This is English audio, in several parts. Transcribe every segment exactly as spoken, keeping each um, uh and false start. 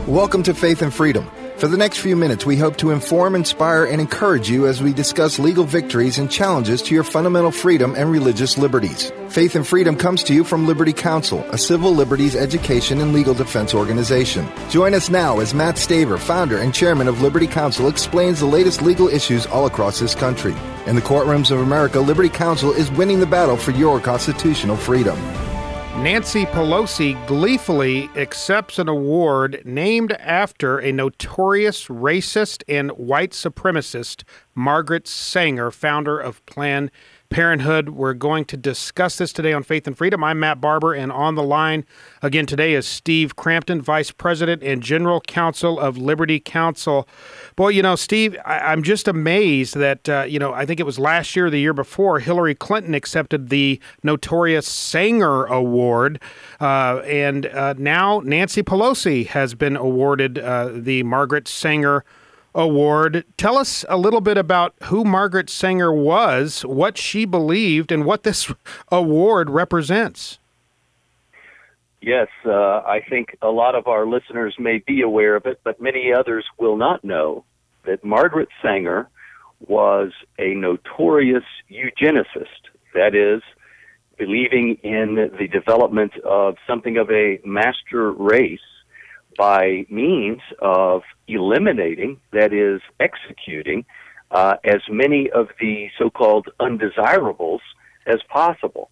Welcome to Faith and Freedom. For the next few minutes, we hope to inform, inspire, and encourage you as we discuss legal victories and challenges to your fundamental freedom and religious liberties. Faith and Freedom comes to you from Liberty Counsel, a civil liberties education and legal defense organization. Join us now as Matt Staver, founder and chairman of Liberty Counsel, explains the latest legal issues all across this country. In the courtrooms of America, Liberty Counsel is winning the battle for your constitutional freedom. Nancy Pelosi gleefully accepts an award named after a notorious racist and white supremacist, Margaret Sanger, founder of Planned Parenthood. We're going to discuss this today on Faith and Freedom. I'm Matt Barber, and on the line again today is Steve Crampton, Vice President and General Counsel of Liberty Counsel. Boy, you know, Steve, I- I'm just amazed that, uh, you know, I think it was last year or the year before, Hillary Clinton accepted the notorious Sanger Award, uh, and uh, now Nancy Pelosi has been awarded uh, the Margaret Sanger Award. Tell us a little bit about who Margaret Sanger was, what she believed, and what this award represents. Yes, uh, I think a lot of our listeners may be aware of it, but many others will not know that Margaret Sanger was a notorious eugenicist. That is, believing in the development of something of a master race by means of eliminating, that is, executing, uh, as many of the so-called undesirables as possible.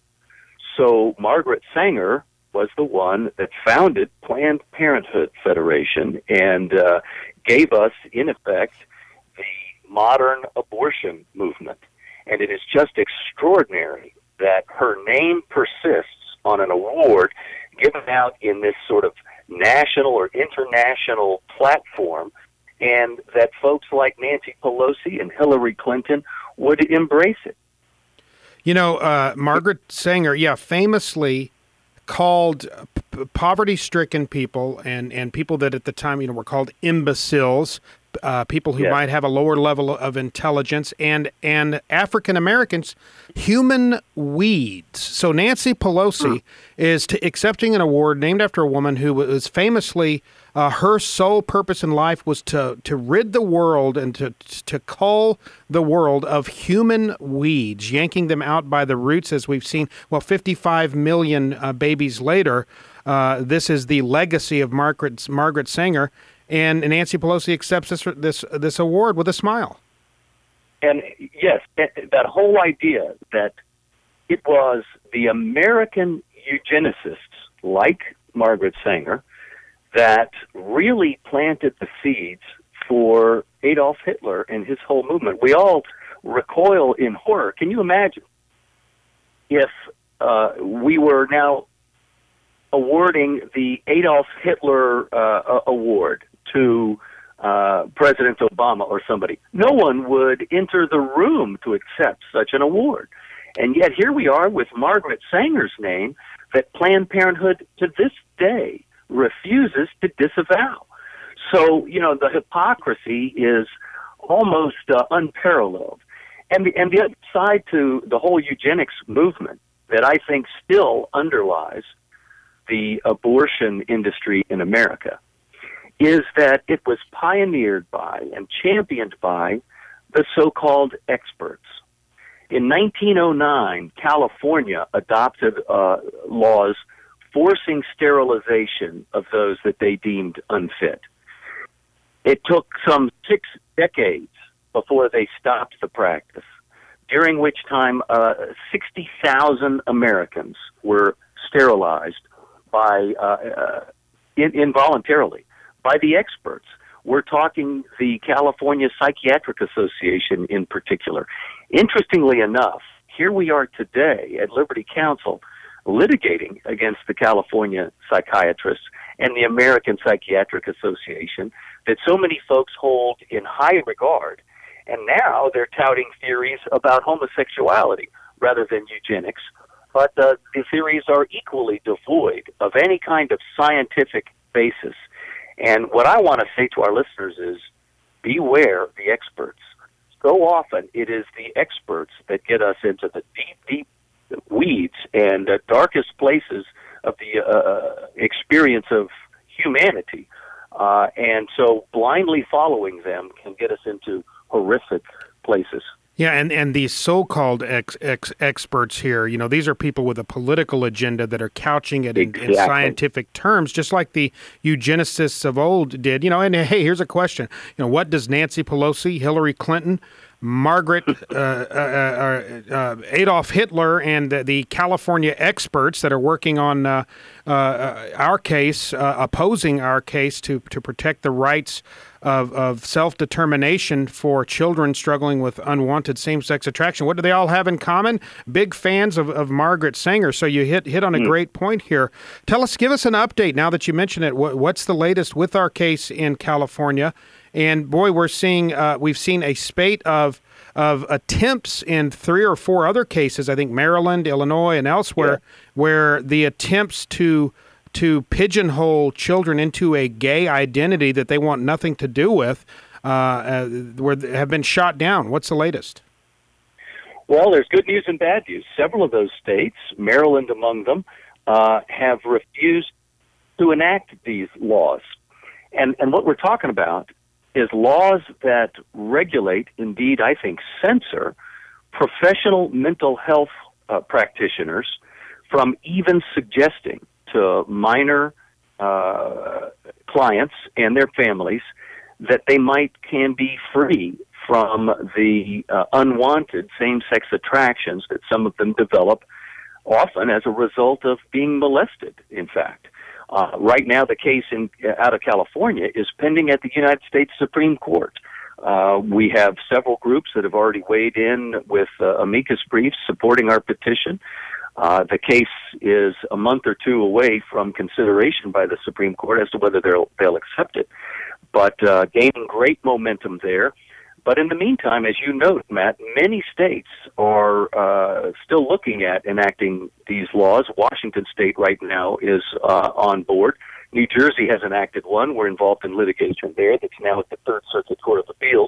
So Margaret Sanger was the one that founded Planned Parenthood Federation and uh, gave us, in effect, the modern abortion movement. And it is just extraordinary that her name persists on an award given out in this sort of national or international platform, and that folks like Nancy Pelosi and Hillary Clinton would embrace it. You know, uh, Margaret Sanger, yeah, famously called p- poverty-stricken people and, and people that at the time, you know, were called imbeciles, uh, people who yes. might have a lower level of intelligence, and and African Americans, human weeds. So Nancy Pelosi mm. is to accepting an award named after a woman who was famously, uh, her sole purpose in life was to to rid the world and to to cull the world of human weeds, yanking them out by the roots, as we've seen. Well, fifty-five million uh, babies later, uh, this is the legacy of Margaret Margaret Sanger. And Nancy Pelosi accepts this this this award with a smile. And yes, that whole idea that it was the American eugenicists, like Margaret Sanger, that really planted the seeds for Adolf Hitler and his whole movement. We all recoil in horror. Can you imagine if uh, we were now awarding the Adolf Hitler uh, award to uh, President Obama or somebody? No one would enter the room to accept such an award. And yet here we are with Margaret Sanger's name that Planned Parenthood to this day refuses to disavow. So, you know, the hypocrisy is almost uh, unparalleled. And the, and the other side to the whole eugenics movement that I think still underlies the abortion industry in America is that it was pioneered by and championed by the so-called experts. In nineteen oh nine, California adopted uh, laws forcing sterilization of those that they deemed unfit. It took some six decades before they stopped the practice, during which time uh, sixty thousand Americans were sterilized by uh, uh, in, involuntarily by the experts. We're talking the California Psychiatric Association in particular. Interestingly enough, here we are today at Liberty Counsel litigating against the California psychiatrists and the American Psychiatric Association that so many folks hold in high regard. And now they're touting theories about homosexuality rather than eugenics. But uh, the theories are equally devoid of any kind of scientific basis. And what I want to say to our listeners is, beware the experts. So often it is the experts that get us into the deep, deep weeds and uh, darkest places of the uh, experience of humanity. Uh, and so blindly following them can get us into horrific places. Yeah, and, and these so-called ex, ex, experts here, you know, these are people with a political agenda that are couching it in, exactly. in scientific terms, just like the eugenicists of old did. You know, and hey, here's a question. You know, what does Nancy Pelosi, Hillary Clinton, Margaret, uh, uh, uh, uh, Adolf Hitler, and the, the California experts that are working on uh, uh, our case, uh, opposing our case to, to protect the rights of, of self-determination for children struggling with unwanted same-sex attraction. What do they all have in common? Big fans of, of Margaret Sanger. So you hit hit on a mm. great point here. Tell us, give us an update now that you mention it. What, what's the latest with our case in California? And boy, we're seeing uh, we've seen a spate of of attempts in three or four other cases. I think Maryland, Illinois, and elsewhere, yeah. where the attempts to to pigeonhole children into a gay identity that they want nothing to do with, uh, uh, were, have been shot down. What's the latest? Well, there's good news and bad news. Several of those states, Maryland among them, uh, have refused to enact these laws. And and what we're talking about is laws that regulate, indeed, I think, censor professional mental health uh, practitioners from even suggesting to minor uh, clients and their families that they might can be free from the uh, unwanted same-sex attractions that some of them develop, often as a result of being molested, in fact. Uh, right now, the case in, out of California is pending at the United States Supreme Court. Uh, we have several groups that have already weighed in with uh, amicus briefs supporting our petition. Uh, the case is a month or two away from consideration by the Supreme Court as to whether they'll, they'll accept it, but uh, gaining great momentum there. But in the meantime, as you note, Matt, many states are uh, still looking at enacting these laws. Washington State right now is uh, on board. New Jersey has enacted one. We're involved in litigation there that's now at the Third Circuit Court of Appeals.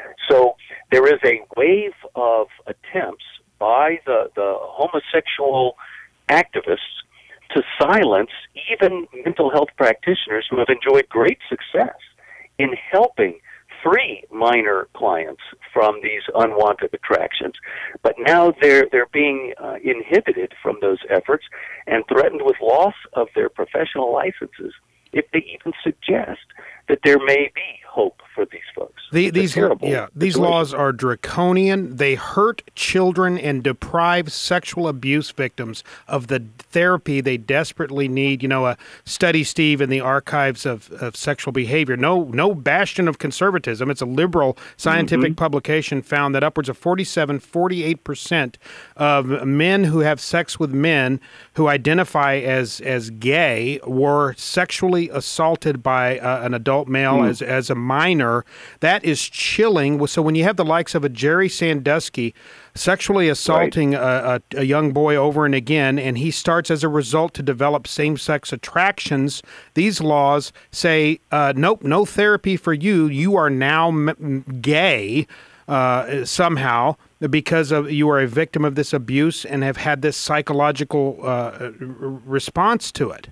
So there is a wave of attempts by the, the homosexual activists to silence even mental health practitioners who have enjoyed great success in helping free minor clients from these unwanted attractions. But now they're they're being uh, inhibited from those efforts and threatened with loss of their professional licenses if they even suggest that there may be hope for these folks. The, these terrible yeah, these situation. laws are draconian. They hurt children and deprive sexual abuse victims of the therapy they desperately need. You know, a study, Steve, in the archives of, of sexual behavior. No, no bastion of conservatism. It's a liberal scientific mm-hmm. publication found that upwards of forty-seven, forty-eight percent of men who have sex with men who identify as as gay were sexually assaulted by uh, an adult male mm. as as a minor. That is chilling. So when you have the likes of a Jerry Sandusky sexually assaulting right. a, a, a young boy over and again, and he starts as a result to develop same-sex attractions, these laws say, uh, nope, no therapy for you. You are now m- gay uh, somehow because of you are a victim of this abuse and have had this psychological uh, response to it.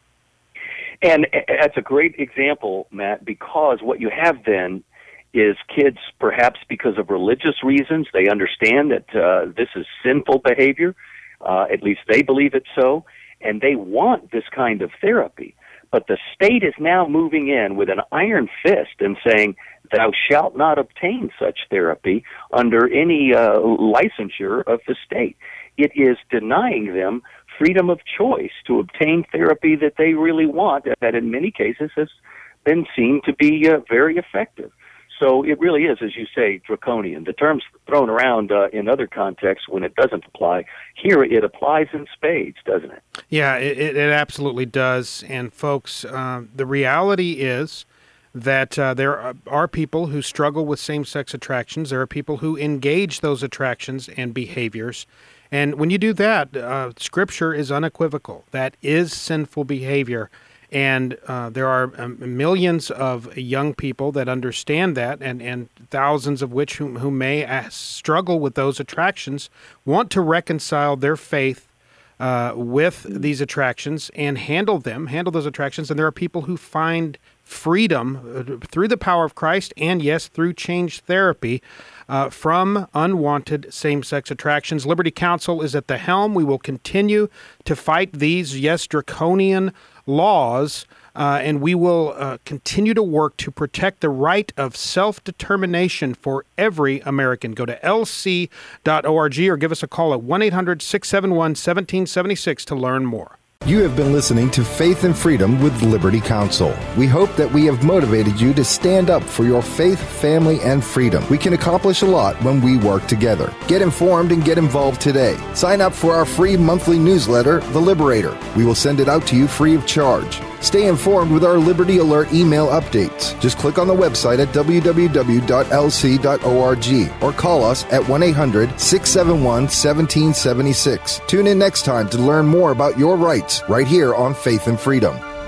And that's a great example, Matt, because what you have then is kids, perhaps because of religious reasons, they understand that uh, this is sinful behavior, uh, at least they believe it so, and they want this kind of therapy. But the state is now moving in with an iron fist and saying, thou shalt not obtain such therapy under any uh, licensure of the state. It is denying them freedom of choice to obtain therapy that they really want, that in many cases has been seen to be uh, very effective. So it really is, as you say, draconian. The term's thrown around uh, in other contexts when it doesn't apply. Here it applies in spades, doesn't it? Yeah, it, it absolutely does. And folks, uh, the reality is that uh, there are, are people who struggle with same-sex attractions. There are people who engage those attractions and behaviors. And when you do that, uh, Scripture is unequivocal. That is sinful behavior. And uh, there are um, millions of young people that understand that, and, and thousands of which who, who may uh, struggle with those attractions, want to reconcile their faith uh, with these attractions and handle them, handle those attractions. And there are people who find freedom uh, through the power of Christ and, yes, through change therapy uh, from unwanted same-sex attractions. Liberty Counsel is at the helm. We will continue to fight these, yes, draconian laws, uh, and we will uh, continue to work to protect the right of self-determination for every American. Go to L C dot org or give us a call at one eight hundred six seven one one seven seven six to learn more. You have been listening to Faith and Freedom with Liberty Counsel. We hope that we have motivated you to stand up for your faith, family, and freedom. We can accomplish a lot when we work together. Get informed and get involved today. Sign up for our free monthly newsletter, The Liberator. We will send it out to you free of charge. Stay informed with our Liberty Alert email updates. Just click on the website at w w w dot l c dot org or call us at one eight hundred six seven one one seven seven six. Tune in next time to learn more about your rights right here on Faith and Freedom.